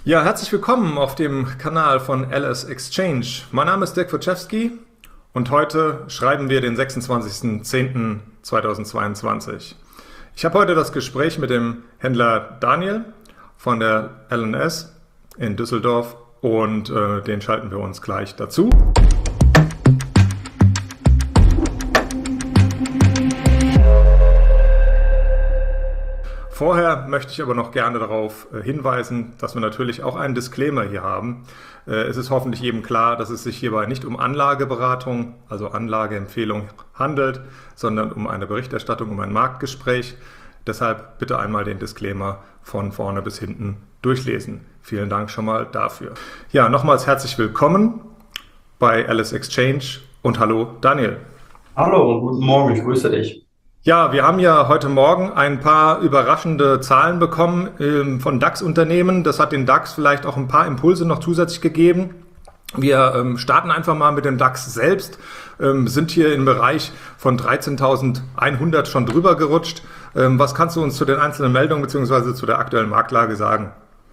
Ja, herzlich willkommen auf dem Kanal von LS Exchange. Mein Name ist Dirk Wojciechowski und heute schreiben wir den 26.10.2022. Ich habe heute das Gespräch mit dem Händler Daniel von der LNS in Düsseldorf und den schalten wir uns gleich dazu. Vorher möchte ich aber noch gerne darauf hinweisen, dass wir natürlich auch einen Disclaimer hier haben. Es ist hoffentlich jedem klar, dass es sich hierbei nicht um Anlageberatung, also Anlageempfehlung handelt, sondern um eine Berichterstattung, um ein Marktgespräch. Deshalb bitte einmal den Disclaimer von vorne bis hinten durchlesen. Vielen Dank schon mal dafür. Ja, nochmals herzlich willkommen bei LS Exchange und hallo Daniel. Hallo und guten Morgen, ich grüße dich. Ja, wir haben ja heute Morgen ein paar überraschende Zahlen bekommen von DAX-Unternehmen. Das hat den DAX vielleicht auch ein paar Impulse noch zusätzlich gegeben. Wir starten einfach mal mit dem DAX selbst, sind hier im Bereich von 13.100 schon drüber gerutscht. Was kannst du uns zu den einzelnen Meldungen bzw. zu der aktuellen Marktlage sagen?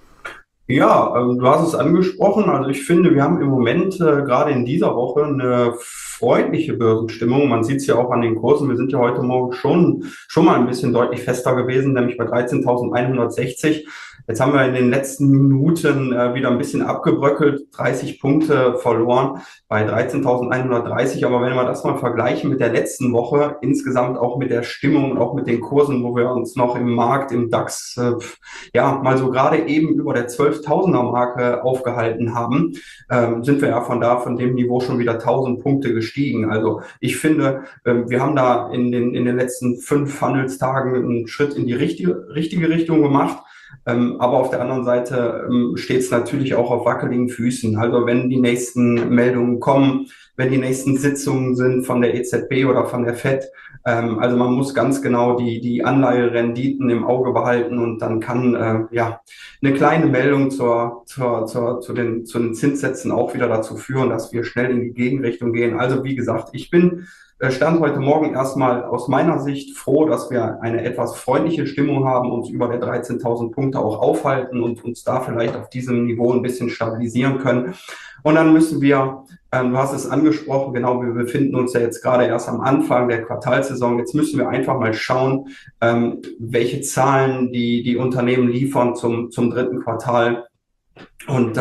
Ja, du hast es angesprochen. Also ich finde, wir haben im Moment gerade in dieser Woche eine freundliche Börsenstimmung. Man sieht es ja auch an den Kursen. Wir sind ja heute Morgen schon mal ein bisschen deutlich fester gewesen, nämlich bei 13.160. Jetzt haben wir in den letzten Minuten wieder ein bisschen abgebröckelt, 30 Punkte verloren bei 13.130. Aber wenn wir das mal vergleichen mit der letzten Woche, insgesamt auch mit der Stimmung und auch mit den Kursen, wo wir uns noch im Markt, im DAX, mal so gerade eben über der 12.000er Marke aufgehalten haben, sind wir ja von dem Niveau schon wieder 1.000 Punkte gestiegen. Also ich finde, wir haben da in den letzten 5 Handelstagen einen Schritt in die richtige Richtung gemacht. Aber auf der anderen Seite steht es natürlich auch auf wackeligen Füßen. Also wenn die nächsten Meldungen kommen, wenn die nächsten Sitzungen sind von der EZB oder von der FED, also man muss ganz genau die Anleiherenditen im Auge behalten und dann kann eine kleine Meldung zu den Zinssätzen auch wieder dazu führen, dass wir schnell in die Gegenrichtung gehen. Also wie gesagt, ich bin Stand heute Morgen erstmal aus meiner Sicht froh, dass wir eine etwas freundliche Stimmung haben, uns über der 13.000 Punkte auch aufhalten und uns da vielleicht auf diesem Niveau ein bisschen stabilisieren können. Und dann müssen wir, du hast es angesprochen, genau, wir befinden uns ja jetzt gerade erst am Anfang der Quartalsaison. Jetzt müssen wir einfach mal schauen, welche Zahlen die Unternehmen liefern zum dritten Quartal. Und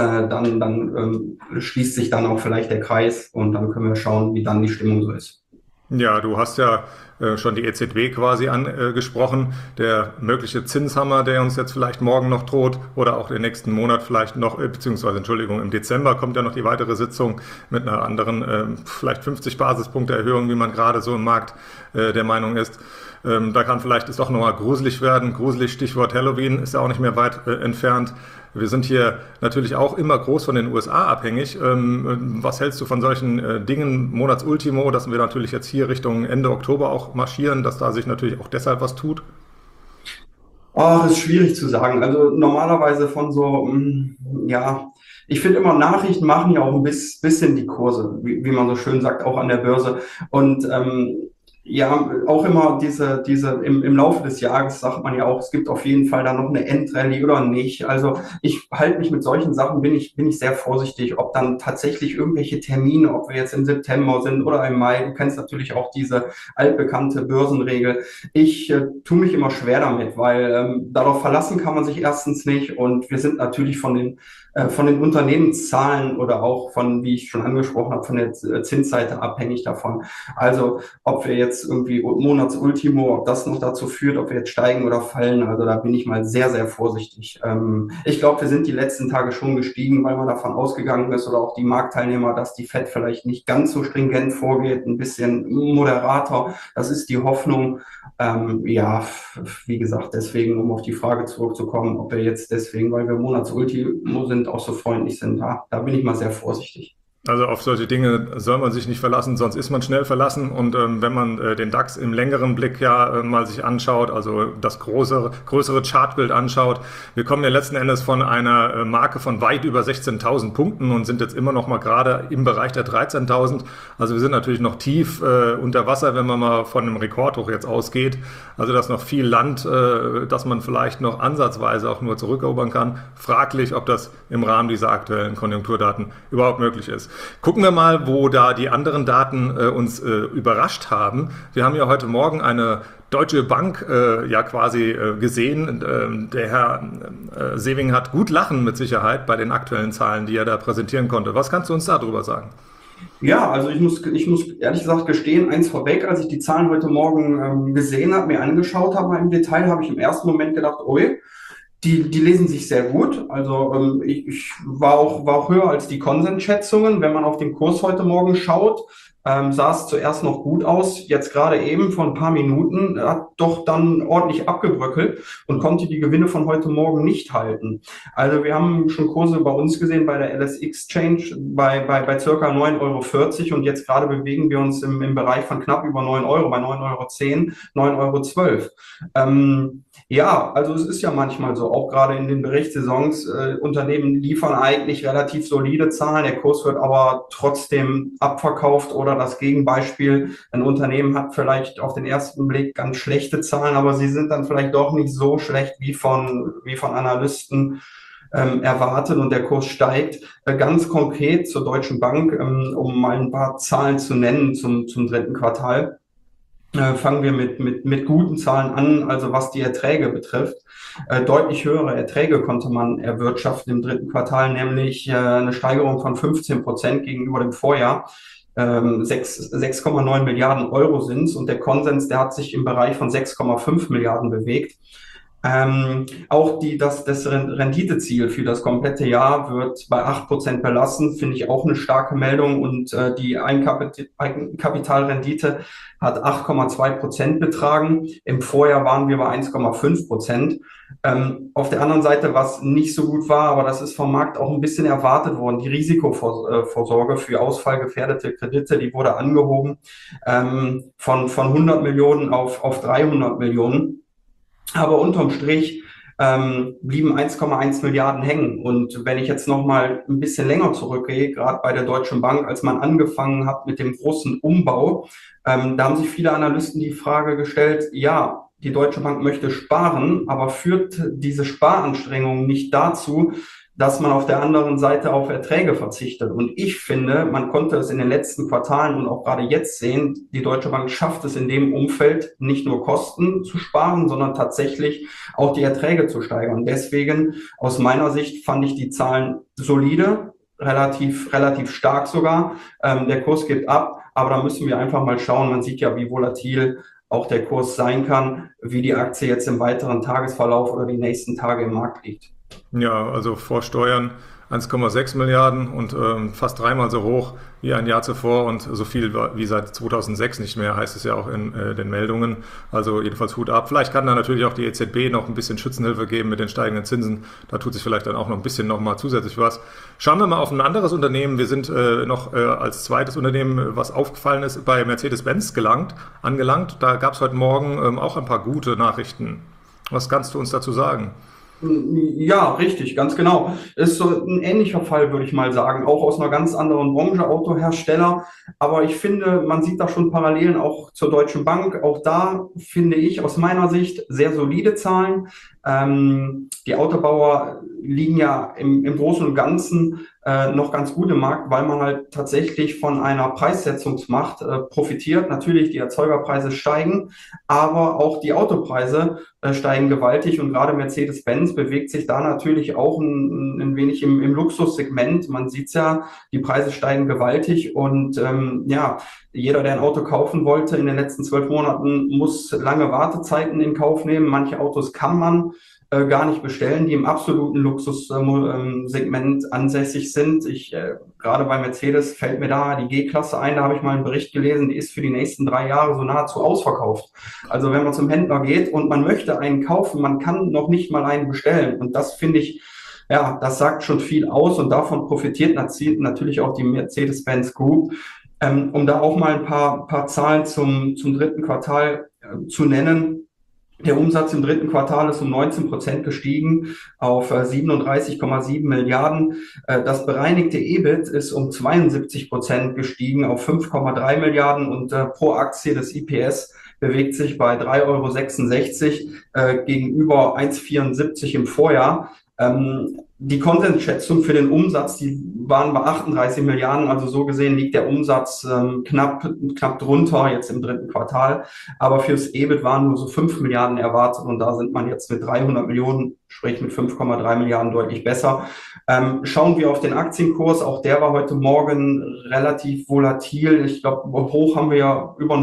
dann schließt sich dann auch vielleicht der Kreis und dann können wir schauen, wie dann die Stimmung so ist. Ja, du hast ja schon die EZB quasi angesprochen, der mögliche Zinshammer, der uns jetzt vielleicht morgen noch droht oder auch den nächsten Monat vielleicht noch, beziehungsweise Entschuldigung, im Dezember kommt ja noch die weitere Sitzung mit einer anderen, vielleicht 50 Basispunkte Erhöhung, wie man gerade so im Markt der Meinung ist. Da kann vielleicht es doch nochmal gruselig werden. Gruselig, Stichwort Halloween, ist ja auch nicht mehr weit entfernt. Wir sind hier natürlich auch immer groß von den USA abhängig. Was hältst du von solchen Dingen, Monatsultimo, dass wir natürlich jetzt hier Richtung Ende Oktober auch marschieren, dass da sich natürlich auch deshalb was tut? Oh, das ist schwierig zu sagen. Also normalerweise ich finde immer Nachrichten machen ja auch ein bisschen die Kurse, wie man so schön sagt, auch an der Börse. Und auch immer im Laufe des Jahres sagt man ja auch, es gibt auf jeden Fall da noch eine Endrallye oder nicht. Also ich halte mich mit solchen Sachen, bin ich sehr vorsichtig, ob dann tatsächlich irgendwelche Termine, ob wir jetzt im September sind oder im Mai. Du kennst natürlich auch diese altbekannte Börsenregel. Ich tue mich immer schwer damit, weil darauf verlassen kann man sich erstens nicht und wir sind natürlich von den Unternehmenszahlen oder auch von, wie ich schon angesprochen habe, von der Zinsseite abhängig davon. Also ob wir jetzt irgendwie Monatsultimo, ob das noch dazu führt, ob wir jetzt steigen oder fallen, also da bin ich mal sehr, sehr vorsichtig. Ich glaube, wir sind die letzten Tage schon gestiegen, weil man davon ausgegangen ist oder auch die Marktteilnehmer, dass die FED vielleicht nicht ganz so stringent vorgeht, ein bisschen moderater. Das ist die Hoffnung. Wie gesagt, deswegen, um auf die Frage zurückzukommen, ob wir jetzt deswegen, weil wir Monatsultimo sind, auch so freundlich sind, da bin ich mal sehr vorsichtig. Also auf solche Dinge soll man sich nicht verlassen, sonst ist man schnell verlassen. Und wenn man den DAX im längeren Blick ja mal sich anschaut, also das größere Chartbild anschaut, wir kommen ja letzten Endes von einer Marke von weit über 16.000 Punkten und sind jetzt immer noch mal gerade im Bereich der 13.000. Also wir sind natürlich noch tief unter Wasser, wenn man mal von einem Rekordhoch jetzt ausgeht. Also das ist noch viel Land, das man vielleicht noch ansatzweise auch nur zurückerobern kann. Fraglich, ob das im Rahmen dieser aktuellen Konjunkturdaten überhaupt möglich ist. Gucken wir mal, wo da die anderen Daten uns überrascht haben. Wir haben ja heute Morgen eine Deutsche Bank ja quasi gesehen. Der Herr Sewing hat gut lachen mit Sicherheit bei den aktuellen Zahlen, die er da präsentieren konnte. Was kannst du uns darüber sagen? Ja, also ich muss ehrlich gesagt gestehen, eins vorweg, als ich die Zahlen heute Morgen gesehen habe, mir angeschaut habe im Detail, habe ich im ersten Moment gedacht, ui, die lesen sich sehr gut. Also ich war auch höher als die Konsensschätzungen. Wenn man auf den Kurs heute Morgen schaut, sah es zuerst noch gut aus. Jetzt gerade eben vor ein paar Minuten hat doch dann ordentlich abgebröckelt und konnte die Gewinne von heute Morgen nicht halten. Also wir haben schon Kurse bei uns gesehen, bei der LS Exchange bei circa 9,40 € und jetzt gerade bewegen wir uns im Bereich von knapp über 9 Euro, bei 9,10 €, 9,12 €. Ja, also es ist ja manchmal so, auch gerade in den Berichtssaisons, Unternehmen liefern eigentlich relativ solide Zahlen, der Kurs wird aber trotzdem abverkauft oder das Gegenbeispiel, ein Unternehmen hat vielleicht auf den ersten Blick ganz schlechte Zahlen, aber sie sind dann vielleicht doch nicht so schlecht wie von Analysten erwartet und der Kurs steigt. Ganz konkret zur Deutschen Bank, um mal ein paar Zahlen zu nennen zum dritten Quartal. Fangen wir mit guten Zahlen an, also was die Erträge betrifft. Deutlich höhere Erträge konnte man erwirtschaften im dritten Quartal, nämlich eine Steigerung von 15% gegenüber dem Vorjahr. 6,9 Milliarden Euro sind es und der Konsens, der hat sich im Bereich von 6,5 Milliarden bewegt. Auch das Renditeziel für das komplette Jahr wird bei 8% belassen, finde ich auch eine starke Meldung und die Eigenkapitalrendite hat 8,2% betragen. Im Vorjahr waren wir bei 1,5%. Auf der anderen Seite, was nicht so gut war, aber das ist vom Markt auch ein bisschen erwartet worden, die Risikovorsorge für ausfallgefährdete Kredite, die wurde angehoben von 100 Millionen auf 300 Millionen. Aber unterm Strich blieben 1,1 Milliarden hängen. Und wenn ich jetzt noch mal ein bisschen länger zurückgehe, gerade bei der Deutschen Bank, als man angefangen hat mit dem großen Umbau, da haben sich viele Analysten die Frage gestellt, ja, die Deutsche Bank möchte sparen, aber führt diese Sparanstrengung nicht dazu, dass man auf der anderen Seite auf Erträge verzichtet. Und ich finde, man konnte es in den letzten Quartalen und auch gerade jetzt sehen, die Deutsche Bank schafft es in dem Umfeld nicht nur Kosten zu sparen, sondern tatsächlich auch die Erträge zu steigern. Deswegen aus meiner Sicht fand ich die Zahlen solide, relativ stark sogar. Der Kurs geht ab, aber da müssen wir einfach mal schauen. Man sieht ja, wie volatil auch der Kurs sein kann, wie die Aktie jetzt im weiteren Tagesverlauf oder die nächsten Tage im Markt liegt. Ja, also vor Steuern 1,6 Milliarden und fast dreimal so hoch wie ein Jahr zuvor und so viel wie seit 2006 nicht mehr, heißt es ja auch in den Meldungen. Also jedenfalls Hut ab. Vielleicht kann da natürlich auch die EZB noch ein bisschen Schützenhilfe geben mit den steigenden Zinsen. Da tut sich vielleicht dann auch noch ein bisschen nochmal zusätzlich was. Schauen wir mal auf ein anderes Unternehmen. Wir sind noch als zweites Unternehmen, was aufgefallen ist, bei Mercedes-Benz angelangt. Da gab es heute Morgen auch ein paar gute Nachrichten. Was kannst du uns dazu sagen? Ja, richtig, ganz genau. Ist so ein ähnlicher Fall, würde ich mal sagen, auch aus einer ganz anderen Branche, Autohersteller. Aber ich finde, man sieht da schon Parallelen auch zur Deutschen Bank. Auch da finde ich aus meiner Sicht sehr solide Zahlen. Die Autobauer liegen ja im Großen und Ganzen noch ganz gut im Markt, weil man halt tatsächlich von einer Preissetzungsmacht profitiert. Natürlich, die Erzeugerpreise steigen, aber auch die Autopreise steigen gewaltig und gerade Mercedes-Benz bewegt sich da natürlich auch ein wenig im Luxussegment. Man sieht's ja, die Preise steigen gewaltig und ja, jeder, der ein Auto kaufen wollte in den letzten 12 Monaten, muss lange Wartezeiten in Kauf nehmen. Manche Autos kann man gar nicht bestellen, die im absoluten Luxussegment ansässig sind. Gerade bei Mercedes fällt mir da die G-Klasse ein, da habe ich mal einen Bericht gelesen, die ist für die nächsten 3 Jahre so nahezu ausverkauft. Also wenn man zum Händler geht und man möchte einen kaufen, man kann noch nicht mal einen bestellen. Und das finde ich Ja, das sagt schon viel aus und davon profitiert natürlich auch die Mercedes-Benz Group. Um da auch mal ein paar Zahlen zum dritten Quartal zu nennen. Der Umsatz im dritten Quartal ist um 19% gestiegen auf 37,7 Milliarden. Das bereinigte EBIT ist um 72% gestiegen auf 5,3 Milliarden und pro Aktie des EPS bewegt sich bei 3,66 Euro gegenüber 1,74 im Vorjahr. Die Konsensschätzung für den Umsatz, die waren bei 38 Milliarden, also so gesehen liegt der Umsatz knapp drunter jetzt im dritten Quartal. Aber fürs EBIT waren nur so 5 Milliarden erwartet und da sind man jetzt mit 300 Millionen, sprich mit 5,3 Milliarden deutlich besser. Schauen wir auf den Aktienkurs, auch der war heute Morgen relativ volatil. Ich glaube, hoch haben wir ja über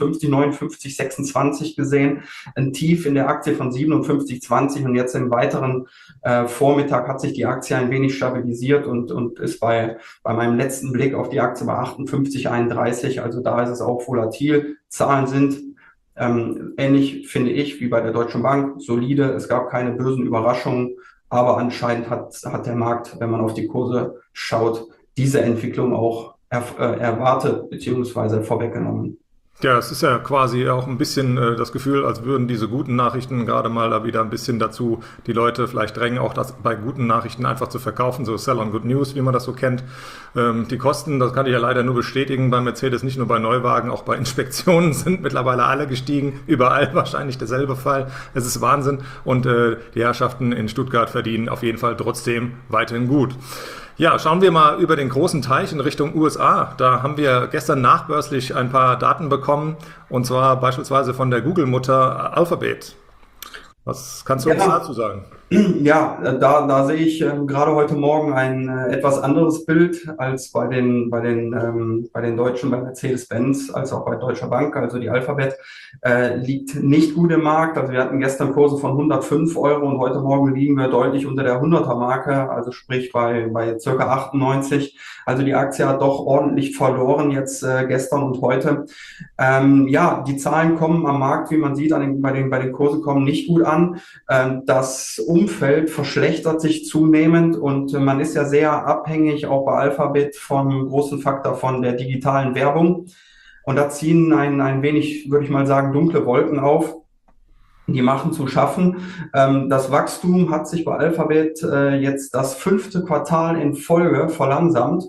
59,26 gesehen. Ein Tief in der Aktie von 57,20 und jetzt im weiteren Vormittag hat sich die Aktie ein wenig stabilisiert und ist bei meinem letzten Blick auf die Aktie bei 58,31. Also da ist es auch volatil. Zahlen sind ähnlich, finde ich, wie bei der Deutschen Bank, solide. Es gab keine bösen Überraschungen, aber anscheinend hat der Markt, wenn man auf die Kurse schaut, diese Entwicklung auch erwartet bzw. vorweggenommen. Ja, es ist ja quasi auch ein bisschen das Gefühl, als würden diese guten Nachrichten gerade mal da wieder ein bisschen dazu die Leute vielleicht drängen, auch das bei guten Nachrichten einfach zu verkaufen, so Sell on Good News, wie man das so kennt. Die Kosten, das kann ich ja leider nur bestätigen, bei Mercedes, nicht nur bei Neuwagen, auch bei Inspektionen sind mittlerweile alle gestiegen, überall wahrscheinlich derselbe Fall. Es ist Wahnsinn und die Herrschaften in Stuttgart verdienen auf jeden Fall trotzdem weiterhin gut. Ja, schauen wir mal über den großen Teich in Richtung USA. Da haben wir gestern nachbörslich ein paar Daten bekommen, und zwar beispielsweise von der Google-Mutter Alphabet. Was kannst du uns dazu sagen? Ja, da sehe ich gerade heute Morgen ein etwas anderes Bild als bei den Deutschen, bei Mercedes-Benz, als auch bei Deutscher Bank. Also die Alphabet liegt nicht gut im Markt. Also wir hatten gestern Kurse von 105 Euro und heute Morgen liegen wir deutlich unter der 100er Marke, also sprich bei circa 98. Also die Aktie hat doch ordentlich verloren jetzt gestern und heute. Ja, die Zahlen kommen am Markt, wie man sieht, bei den Kursen kommen nicht gut an. Das Umfeld verschlechtert sich zunehmend und man ist ja sehr abhängig auch bei Alphabet vom großen Faktor von der digitalen Werbung. Und da ziehen ein wenig, würde ich mal sagen, dunkle Wolken auf. Die machen zu schaffen. Das Wachstum hat sich bei Alphabet jetzt das 5. Quartal in Folge verlangsamt.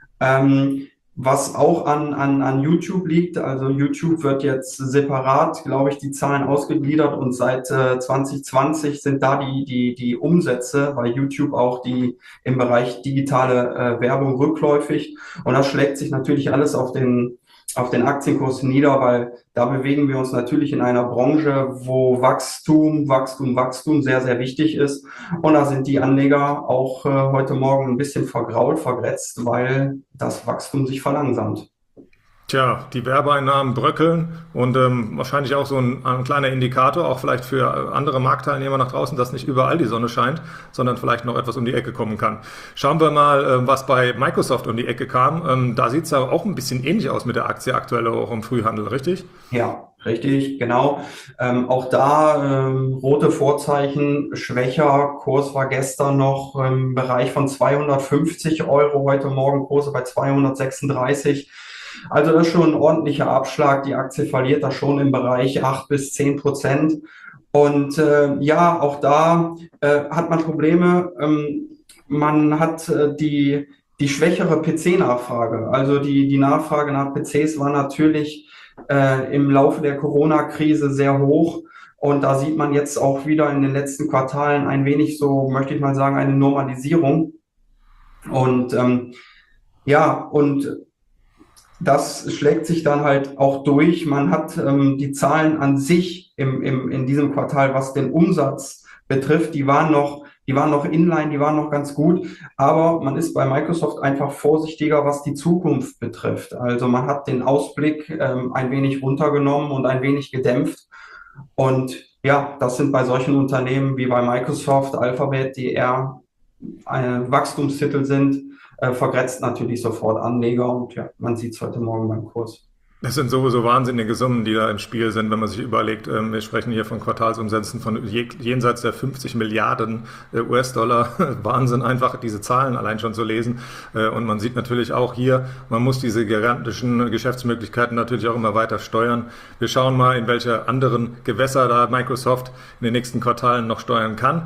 Was auch an YouTube liegt. Also YouTube wird jetzt separat, glaube ich, die Zahlen ausgegliedert und seit 2020 sind da die Umsätze bei YouTube auch die im Bereich digitale Werbung rückläufig. Und das schlägt sich natürlich alles auf den Aktienkurs nieder, weil da bewegen wir uns natürlich in einer Branche, wo Wachstum sehr, sehr wichtig ist. Und da sind die Anleger auch heute Morgen ein bisschen vergrätzt, weil das Wachstum sich verlangsamt. Tja, die Werbeeinnahmen bröckeln und wahrscheinlich auch so ein kleiner Indikator, auch vielleicht für andere Marktteilnehmer nach draußen, dass nicht überall die Sonne scheint, sondern vielleicht noch etwas um die Ecke kommen kann. Schauen wir mal, was bei Microsoft um die Ecke kam. Da sieht es ja auch ein bisschen ähnlich aus mit der Aktie aktuell auch im Frühhandel, richtig? Ja, richtig, genau. Auch da rote Vorzeichen, schwächer. Kurs war gestern noch im Bereich von 250 Euro, heute Morgen Kurse bei 236. Also das ist schon ein ordentlicher Abschlag. Die Aktie verliert da schon im Bereich 8 bis 10%. Und ja, auch da hat man Probleme. Man hat die schwächere PC-Nachfrage. Also die Nachfrage nach PCs war natürlich im Laufe der Corona-Krise sehr hoch. Und da sieht man jetzt auch wieder in den letzten Quartalen ein wenig so, möchte ich mal sagen, eine Normalisierung. Und ja, und das schlägt sich dann halt auch durch. Man hat die Zahlen an sich in diesem Quartal, was den Umsatz betrifft, die waren noch inline, die waren noch ganz gut. Aber man ist bei Microsoft einfach vorsichtiger, was die Zukunft betrifft. Also man hat den Ausblick ein wenig runtergenommen und ein wenig gedämpft. Und ja, das sind bei solchen Unternehmen wie bei Microsoft, Alphabet, die eher Wachstumstitel sind, vergrätzt natürlich sofort Anleger und ja, man sieht es heute Morgen beim Kurs. Das sind sowieso wahnsinnige Summen, die da im Spiel sind, wenn man sich überlegt, wir sprechen hier von Quartalsumsätzen von jenseits der 50 Milliarden US-Dollar. Wahnsinn, einfach diese Zahlen allein schon zu lesen. Und man sieht natürlich auch hier, man muss diese gigantischen Geschäftsmöglichkeiten natürlich auch immer weiter steuern. Wir schauen mal, in welche anderen Gewässer da Microsoft in den nächsten Quartalen noch steuern kann.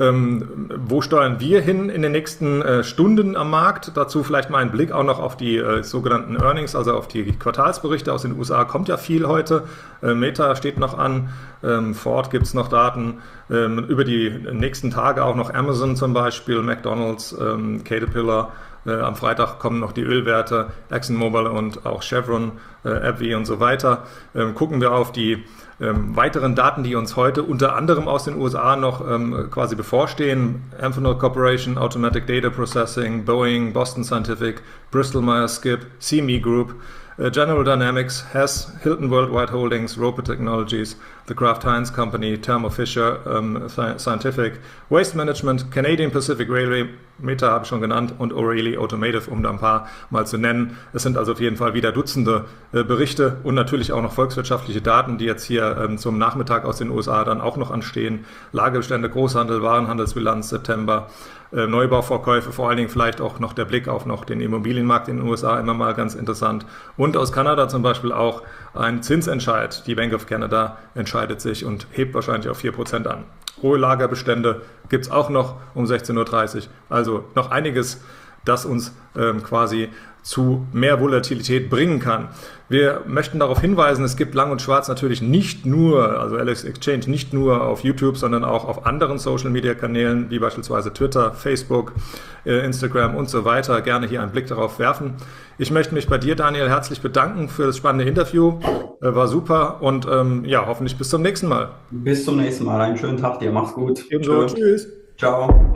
Wo steuern wir hin in den nächsten Stunden am Markt? Dazu vielleicht mal einen Blick auch noch auf die sogenannten Earnings, also auf die Quartalsberichte aus den USA. Kommt ja viel heute. Meta steht noch an, Ford gibt es noch Daten. Über die nächsten Tage auch noch Amazon zum Beispiel, McDonald's, Caterpillar. Am Freitag kommen noch die Ölwerte, ExxonMobil und auch Chevron, AbbVie und so weiter. Gucken wir auf die weiteren Daten, die uns heute unter anderem aus den USA noch quasi bevorstehen. Amphenol Corporation, Automatic Data Processing, Boeing, Boston Scientific, Bristol Myers Squibb, CME Group, General Dynamics, Hess, Hilton Worldwide Holdings, Roper Technologies, The Kraft Heinz Company, Thermo Fisher Scientific, Waste Management, Canadian Pacific Railway, Meta habe ich schon genannt, und O'Reilly Automotive, um da ein paar mal zu nennen. Es sind also auf jeden Fall wieder Dutzende Berichte und natürlich auch noch volkswirtschaftliche Daten, die jetzt hier zum Nachmittag aus den USA dann auch noch anstehen. Lagerbestände, Großhandel, Warenhandelsbilanz September, Neubauverkäufe, vor allen Dingen vielleicht auch noch der Blick auf noch den Immobilienmarkt in den USA, immer mal ganz interessant. Und aus Kanada zum Beispiel auch ein Zinsentscheid. Die Bank of Canada entscheidet sich und hebt wahrscheinlich auf 4% an. Hohe Lagerbestände gibt es auch noch um 16:30 Uhr. Also noch einiges, das uns quasi zu mehr Volatilität bringen kann. Wir möchten darauf hinweisen, es gibt Lang und Schwarz natürlich nicht nur, also LS Exchange nicht nur auf YouTube, sondern auch auf anderen Social-Media-Kanälen, wie beispielsweise Twitter, Facebook, Instagram und so weiter. Gerne hier einen Blick darauf werfen. Ich möchte mich bei dir, Daniel, herzlich bedanken für das spannende Interview. War super und ja, hoffentlich bis zum nächsten Mal. Bis zum nächsten Mal. Einen schönen Tag dir. Mach's gut. Ebenso. Tschüss. Ciao.